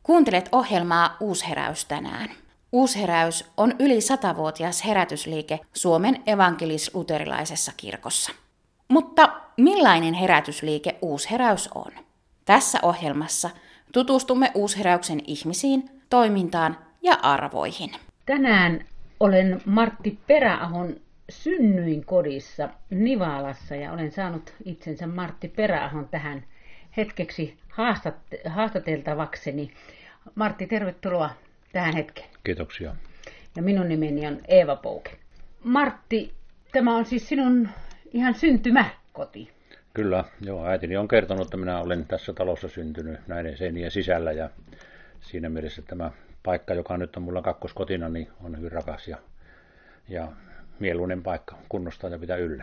Kuuntelet ohjelmaa Uusheräys tänään. Uusheräys on yli 100-vuotias herätysliike Suomen evankelis-luterilaisessa kirkossa. Mutta millainen herätysliike Uusheräys on? Tässä ohjelmassa tutustumme Uusheräyksen ihmisiin, toimintaan ja arvoihin. Tänään olen Martti Peräahon synnyinkodissa Nivalassa ja olen saanut itsensä Martti Peräahon tähän hetkeksi haastateltavakseni. Martti, tervetuloa tähän hetkeen. Kiitoksia. Ja minun nimeni on Eeva Pouke. Martti, tämä on siis sinun ihan syntymäkoti. Kyllä, joo. Äitini on kertonut, että minä olen tässä talossa syntynyt näiden seinien sisällä ja siinä mielessä tämä paikka, joka nyt on mulla kakkoskotina, niin on hyvin rakas ja mieluinen paikka kunnostaa ja pitää yllä.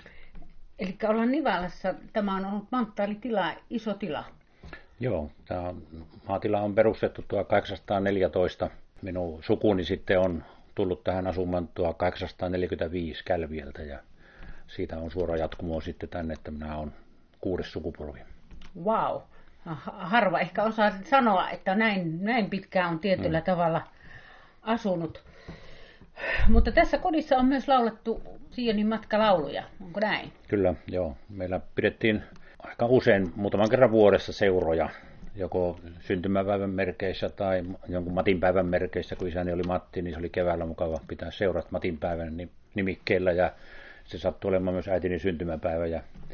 Eli ollaan Nivalassa, tämä on ollut manttaalitila, iso tila. Joo, tämä maatila on perustettu 1814. Minun sukuni sitten on tullut tähän asumaan 1845 Kälvieltä ja siitä on suora jatkumo sitten tänne, että minä olen 6. sukupolvi. Wow. Harva ehkä osaa sanoa, että näin pitkään on tietyllä tavalla asunut. Mutta tässä kodissa on myös laulettu Sionin matkalauluja, onko näin? Kyllä, joo. Meillä pidettiin aika usein muutaman kerran vuodessa seuroja, joko syntymäpäivän merkeissä tai jonkun Matinpäivän merkeissä, kun isäni oli Matti, niin se oli keväällä mukava pitää seurat Matinpäivän nimikkeellä ja se sattui olemaan myös äitini syntymäpäivä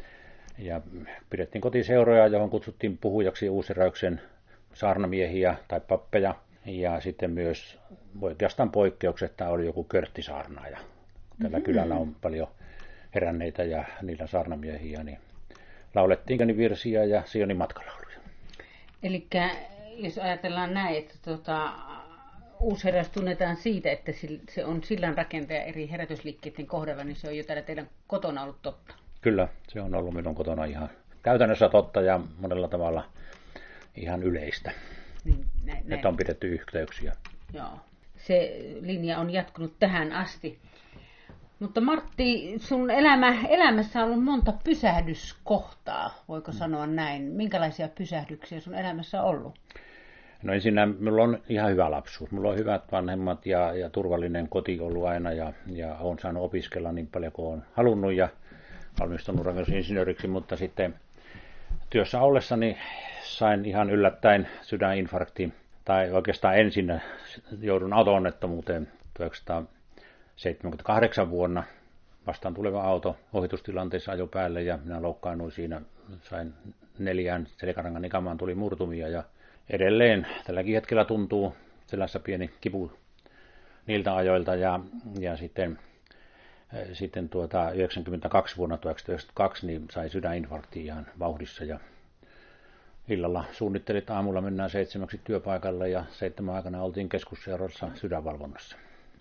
ja pidettiin kotiseuroja, johon kutsuttiin puhujaksi Uusheräyksen saarnamiehiä tai pappeja ja sitten myös oikeastaan poikkeuksetta oli joku körttisaarnaaja. Tällä kylällä on paljon heränneitä ja niillä saarnamiehiä, niin laulettiin virsiä ja Sionin matkalauluja. Eli jos ajatellaan näin, että Uusheräys tunnetaan siitä, että se on sillanrakentaja eri herätysliikkeiden kohdalla, niin se on jo täällä teidän kotona ollut totta. Kyllä, se on ollut minun kotona ihan käytännössä totta ja monella tavalla ihan yleistä. Niin, näin. Että on pidetty yhteyksiä. Joo, se linja on jatkunut tähän asti. Mutta Martti, sun elämässä on ollut monta pysähdyskohtaa, voiko sanoa näin? Minkälaisia pysähdyksiä sun elämässä on ollut? No ensinnä minulla on ihan hyvä lapsuus. Mulla on hyvät vanhemmat ja turvallinen koti ollut aina ja olen saanut opiskella niin paljon kuin olen halunnut ja valmistunut rakennusinsinööriksi, mutta sitten työssä ollessani sain ihan yllättäen sydäninfarktin, tai oikeastaan ensin joudun auto-onnettomuuteen 1978 vuonna. Vastaan tuleva auto ohitustilanteessa ajoi päälle ja minä loukkaannuin siinä, sain 4 selkärangan nikamaan tuli murtumia ja edelleen tälläkin hetkellä tuntuu selässä pieni kipu niiltä ajoilta ja sitten 92 vuonna 1992 niin sai sydäninfarkti ihan vauhdissa ja illalla suunnittelin, että aamulla mennään 7 työpaikalle ja 7 aikana oltiin keskusseurassa sydänvalvonnassa.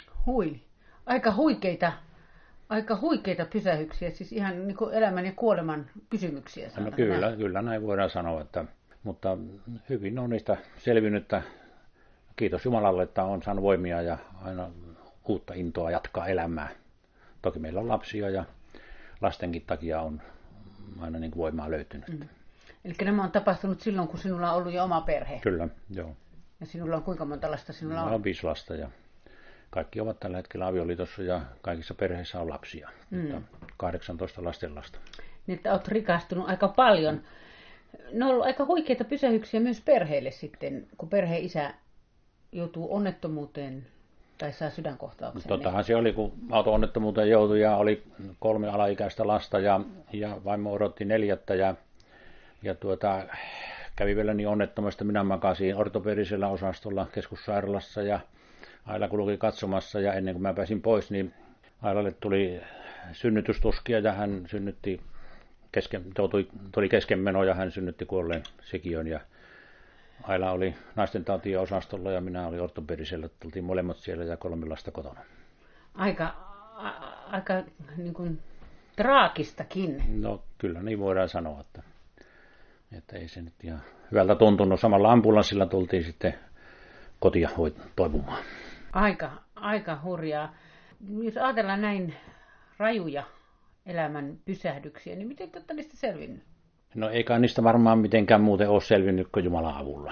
Aika huikeita pysähyksiä, siis ihan niin kuin elämän ja kuoleman kysymyksiä. No kyllä näin voidaan sanoa, mutta hyvin on niistä selvinnyt, että kiitos Jumalalle, että on saanut voimia ja aina uutta intoa jatkaa elämää. Toki meillä on lapsia ja lastenkin takia on aina niin kuin voimaa löytynyt. Eli nämä on tapahtunut silloin, kun sinulla on ollut jo oma perhe? Kyllä, joo. Ja sinulla on kuinka monta lasta sinulla on? Minulla on 5 lasta ja kaikki ovat tällä hetkellä avioliitossa ja kaikissa perheissä on lapsia. Mutta 18 lastenlasta. Niin, että olet rikastunut aika paljon. Ne on ollut aika huikeita pysähyksiä myös perheelle sitten, kun perheen isä joutuu onnettomuuteen tai saa sydänkohtauksen. Tottahan se oli, kun auto-onnettomuuteen joutui ja oli 3 alaikäistä lasta ja vaimo odotti 4. Ja kävi vielä niin onnettomasti, minä makasin ortopedisellä osastolla keskussairaalassa ja Aila kulki katsomassa ja ennen kuin mä pääsin pois, niin Ailalle tuli synnytystuskia ja hän synnytti tuli keskenmeno ja hän synnytti kuolleen sikiön ja Aila oli naisten tautien osastolla ja minä olin ortopedisellä, tultiin molemmat siellä ja 3 lasta kotona. Aika niin kuin traagistakin. No kyllä niin voidaan sanoa, että ei se nyt ihan hyvältä tuntunut. Samalla ambulanssilla tultiin sitten kotia toipumaan. Aika hurjaa. Jos ajatellaan näin rajuja elämän pysähdyksiä, niin miten te olette niistä selvinnyt? No eikä niistä varmaan mitenkään muuten ole selvinnyt kuin Jumalan avulla.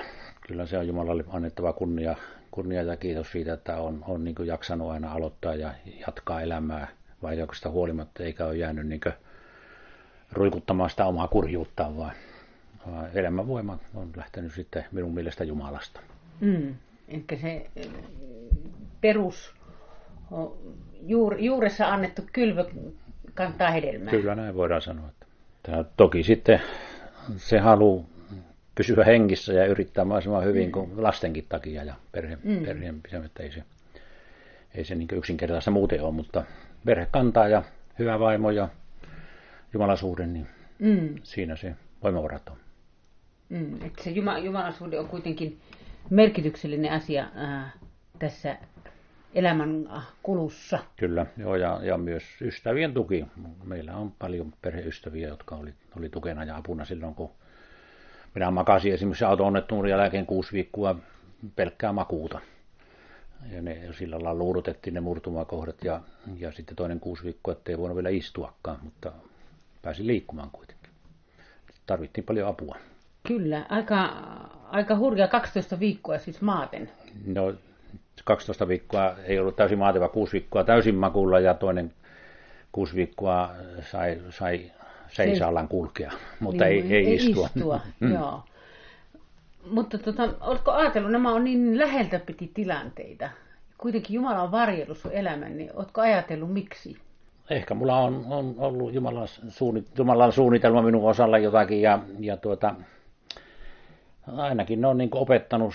kyllä se on Jumalalle annettava kunnia ja kiitos siitä, että on niin kuin jaksanut aina aloittaa ja jatkaa elämää vaikeuksista huolimatta, eikä ole jäänyt niin kuin ruikuttamaan sitä omaa kurjuuttaan, vaan elämänvoima on lähtenyt sitten minun mielestä Jumalasta. Eli se perus juuressa annettu kylvö kantaa hedelmää. Kyllä näin voidaan sanoa. Toki sitten se halu pysyä hengissä ja yrittää mahdollisimman hyvin kuin lastenkin takia ja perheen pisämättä. Ei se niin yksinkertaista muuten ole, mutta perhe kantaa ja hyvä vaimo ja jumalasuhde, niin siinä se voimavarat on. Että se jumalasuhde on kuitenkin merkityksellinen asia tässä elämän kulussa. Kyllä, joo, ja myös ystävien tuki. Meillä on paljon perheystäviä, jotka oli tukena ja apuna silloin, kun minä makasin esimerkiksi auto-onnettomuuden jälkeen 6 viikkoa pelkkää makuuta. Ja ne sillä lailla luudutettiin ne murtumakohdat ja sitten toinen 6 viikkoa, ettei voinut vielä istuakaan, mutta pääsin liikkumaan kuitenkin. Tarvittiin paljon apua. Kyllä, aika hurja 12 viikkoa siis maaten. No 12 viikkoa ei ollut täysin maaten, vaan 6 viikkoa täysin makuulla ja toinen 6 viikkoa sai seisaallaan kulkea, mutta niin, ei istua. Joo. Mutta oletko ajatellut, nämä on niin läheltä piti tilanteita. Kuitenkin Jumala on varjellut sun elämän, niin oletko ajatellut miksi? Ehkä mulla on ollut Jumalan suunnitelma minun osalla jotakin ja ainakin ne on niin kuin opettanut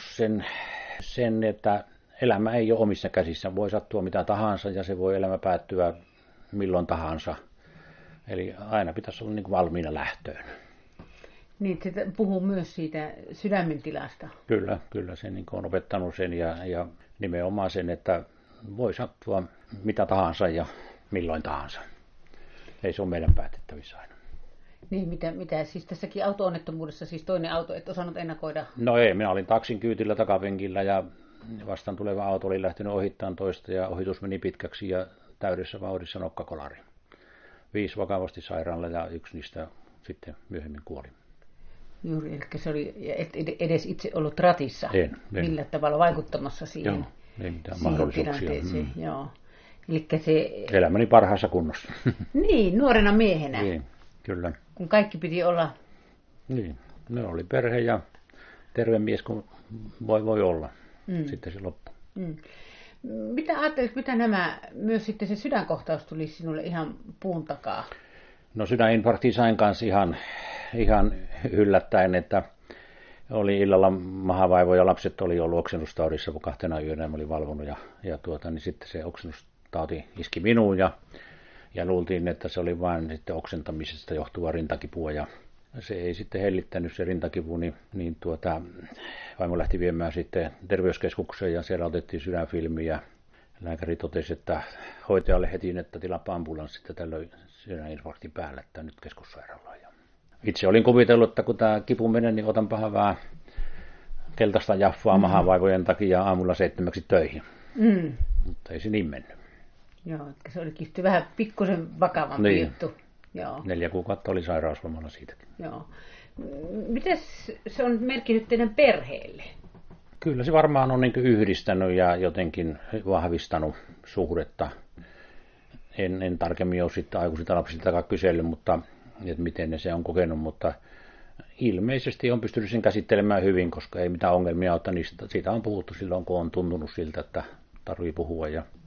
sen, että elämä ei ole omissa käsissä. Voi sattua mitä tahansa ja se voi elämä päättyä milloin tahansa. Eli aina pitäisi olla niin kuin valmiina lähtöön. Niin, se puhuu myös siitä sydämentilasta. Kyllä se niin kuin on opettanut sen ja nimenomaan sen, että voi sattua mitä tahansa ja milloin tahansa. Ei se ole meidän päätettävissä aina. Niin, mitä siis tässäkin auto-onnettomuudessa, siis toinen auto, et osannut ennakoida? No ei, minä olin taksin kyytillä takapenkillä ja vastaan tuleva auto oli lähtenyt ohittamaan toista ja ohitus meni pitkäksi ja täydessä vauhdissa nokkakolari. 5 vakavasti sairaalla ja 1 niistä sitten myöhemmin kuoli. Juuri, eli se oli edes itse ollut ratissa. En. Millä tavalla vaikuttamassa siihen, joo, ei mitään mahdollisuuksia. Joo. Elikkä se... Elämäni parhaassa kunnossa. Niin, nuorena miehenä. Niin, kyllä. Kun kaikki piti olla... Niin, ne oli perhe ja terve mies kun voi olla. Sitten se loppui. Mitä ajattelit, mitä myös sitten se sydänkohtaus tuli sinulle ihan puun takaa? No sydäninfarkti sain kanssa ihan yllättäen, että oli illalla mahavaivo ja lapset oli ollut oksennustaudissa, kun 2 yönä mä olin valvonut niin sitten se oksennustauti iski minuun ja luultiin, että se oli vain sitten oksentamisesta johtuva rintakipua ja se ei sitten hellittänyt se rintakivu, niin vaimo lähti viemään sitten terveyskeskukseen ja siellä otettiin sydänfilmi ja lääkäri totesi, että hoitajalle heti, että tilapa ambulanssi, että tällöin sydäninfarkti päällä, että nyt keskussairaalaan. Itse olin kuvitellut, että kun tämä kipu menee, niin otanpahan vähän keltaista jaffaa mahavaivojen takia aamulla 7 töihin. Mutta ei se niin mennyt. Joo, se olikin sitten vähän pikkusen vakavampi juttu. Joo. 4 kuukautta oli sairauslomalla siitäkin. Joo. Mites se on merkinnyt teidän perheelle? Kyllä se varmaan on niin kuin yhdistänyt ja jotenkin vahvistanut suhdetta. En tarkemmin ole sitten aikuisilta lapsiltakaan kysellyt, mutta että miten ne se on kokenut, mutta ilmeisesti on pystynyt sen käsittelemään hyvin, koska ei mitään ongelmia ole, siitä on puhuttu silloin, kun on tuntunut siltä, että tarvii puhua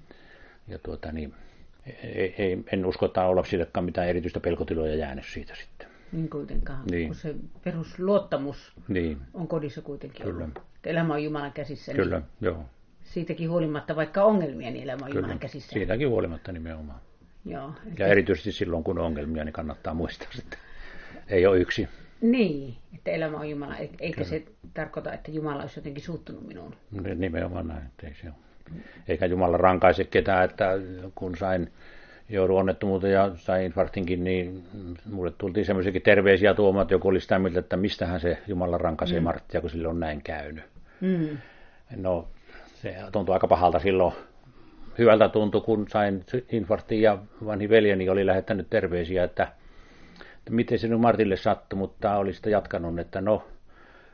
en usko, että on lapsillekaan mitään erityistä pelkotiloja jäänyt siitä sitten. Niin kuitenkaan, kun se perusluottamus on kodissa kuitenkin Kyllä. ollut. Elämä on Jumalan käsissä. Kyllä, niin joo. Siitäkin huolimatta, vaikka ongelmia, niin elämä on Kyllä. Jumalan käsissä. Siitäkin huolimatta nimenomaan. Joo, ja erityisesti silloin, kun on ongelmia, niin kannattaa muistaa, että ei ole yksi. Niin, että elämä on Jumala, eikä se tarkoita, että Jumala olisi jotenkin suuttunut minuun. Nimenomaan näin, että ei se ole. Eikä Jumala rankaise ketään, että kun joudun onnettomuuteen ja sain infarktinkin, niin mulle tultiin semmoisiakin terveisiä tuomaan, että joku oli sitä mieltä, että mistähän se Jumala rankaisee Marttia, kun sille on näin käynyt. No, se tuntui aika pahalta silloin. Hyvältä tuntui, kun sain infarktin ja vanhi veljeni oli lähettänyt terveisiä, että miten se nyt Martille sattui, mutta oli sitä jatkanut, että no,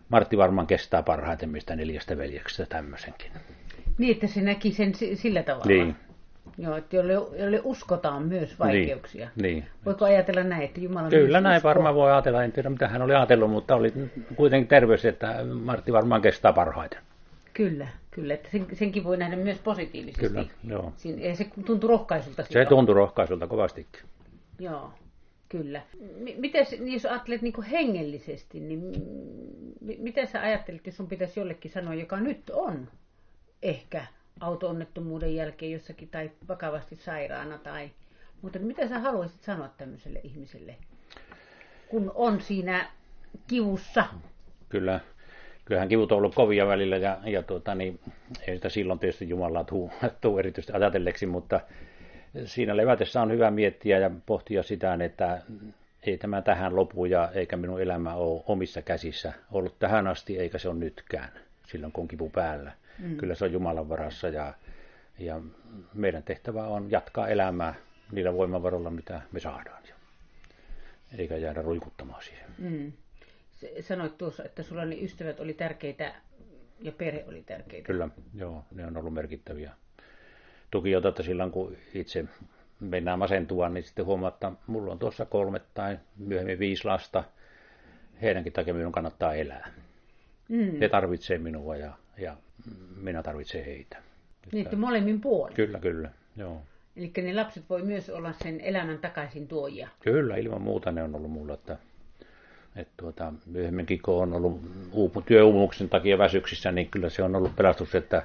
Martti varmaan kestää parhaiten mistä 4 veljeksestä tämmöisenkin. Niin, että se näki sen sillä tavalla. Niin. Joo, että jolle uskotaan myös vaikeuksia. Niin. Voiko ajatella näin, että Jumala Kyllä myös näin uskoo? varmaan voi ajatella. En tiedä mitä hän oli ajatellut, mutta oli kuitenkin terveys, että Martti varmaan kestää parhaiten. Kyllä, että senkin voi nähdä myös positiivisesti. Kyllä, joo. Ja se tuntui rohkaisulta. Se tuntui rohkaisulta kovastikin. Joo, kyllä. Mites, jos ajattelet niin kuin hengellisesti, niin mitä sä ajattelet, jos sun pitäisi jollekin sanoa, joka nyt on ehkä auto-onnettomuuden jälkeen jossakin tai vakavasti sairaana tai mutta mitä sä haluaisit sanoa tämmöiselle ihmiselle, kun on siinä kivussa? Kyllähän kivut on ollut kovia välillä ja ei sitä silloin tietysti Jumalaa tuu erityisesti ajatelleeksi, mutta siinä levätessä on hyvä miettiä ja pohtia sitä, että ei tämä tähän lopu ja eikä minun elämä ole omissa käsissä ollut tähän asti eikä se ole nytkään silloin kun on kipu päällä. Kyllä se on Jumalan varassa ja meidän tehtävä on jatkaa elämää niillä voimavaroilla, mitä me saadaan. Eikä jäädä ruikuttamaan siihen. Sanoit tuossa, että sulla ne ystävät oli tärkeitä ja perhe oli tärkeitä. Kyllä, joo, ne on ollut merkittäviä tukijoita, että silloin kun itse mennään masentua, niin sitten huomaa, että mulla on tuossa 3 tai myöhemmin 5 lasta. Heidänkin takia minun kannattaa elää. He tarvitsee minua ja minä tarvitsen heitä. Niin, että molemmin puolin. Kyllä, joo. Eli ne lapset voi myös olla sen elämän takaisin tuojia. Kyllä, ilman muuta ne on ollut mulla, että myöhemminkin kun on ollut työuupumuksen takia väsyksissä, niin kyllä se on ollut pelastus, että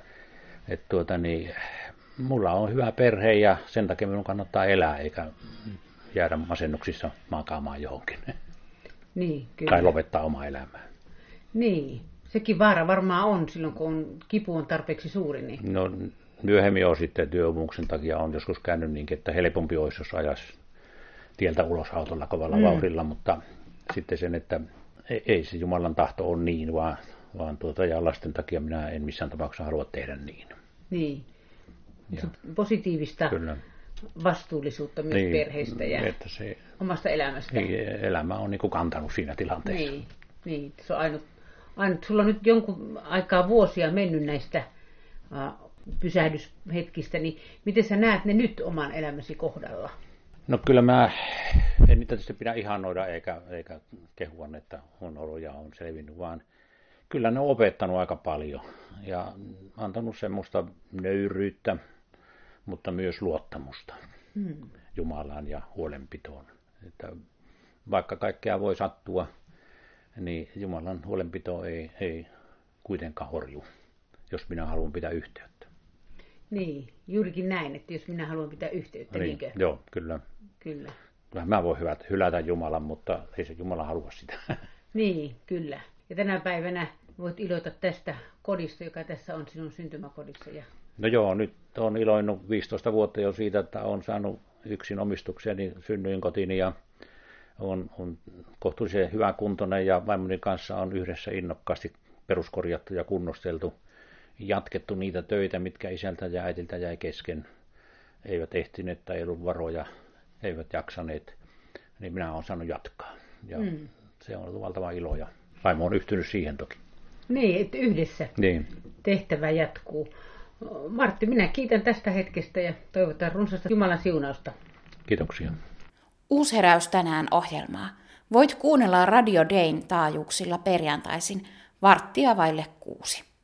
mulla on hyvä perhe ja sen takia minun kannattaa elää eikä jäädä masennuksissa makaamaan johonkin. Niin, kyllä. Tai lopettaa omaa elämää. Niin, sekin vaara varmaan on silloin, kun kipu on tarpeeksi suuri. Niin. No myöhemmin on sitten työuupumuksen takia on joskus käynyt niinkin, että helpompi olisi, jos ajaisi tieltä ulos autolla kovalla vauhdilla, mutta sitten sen, että ei se Jumalan tahto ole niin, vaan ja lasten takia minä en missään tapauksessa halua tehdä niin. Niin. Positiivista kyllä. Vastuullisuutta myös niin, perheestä ja omasta elämästä. Niin, elämä on niin kuin kantanut siinä tilanteessa. Niin. Se on ainut. Sulla on nyt jonkun aikaa vuosia mennyt näistä pysähdyshetkistä, niin miten sä näet ne nyt oman elämäsi kohdalla? No kyllä mä en niitä tietysti pidä ihanoida eikä kehua, että on ollut ja on selvinnyt, vaan kyllä ne on opettanut aika paljon ja antanut semmoista nöyryyttä, mutta myös luottamusta Jumalaan ja huolenpitoon. Että vaikka kaikkea voi sattua, niin Jumalan huolenpito ei kuitenkaan horju, jos minä haluan pitää yhteyttä. Niin, juurikin näin, että jos minä haluan pitää yhteyttä, niin, niinkö? Joo, kyllä. Kyllä. Mä voin hylätä Jumalan, mutta ei se Jumala halua sitä. Niin, kyllä. Ja tänä päivänä voit iloita tästä kodista, joka tässä on sinun syntymäkodissa. No joo, nyt olen iloinut 15 vuotta jo siitä, että olen saanut yksin omistukseni synnyinkotiini ja on kohtuullisen hyväkuntoinen ja vaimoni kanssa on yhdessä innokkaasti peruskorjattu ja kunnosteltu. Jatkettu niitä töitä, mitkä isältä ja äitiltä jäi kesken. Eivät ehtineet tai ei ollut varoja, eivät jaksaneet. Niin minä olen saanut jatkaa. Ja se on ollut valtava ilo ja vaimo on yhtynyt siihen toki. Niin, että yhdessä tehtävä jatkuu. Martti, minä kiitän tästä hetkestä ja toivotan runsasta Jumalan siunausta. Kiitoksia. Uusheräys tänään ohjelmaa. Voit kuunnella Radio Dayn taajuuksilla perjantaisin 5:45.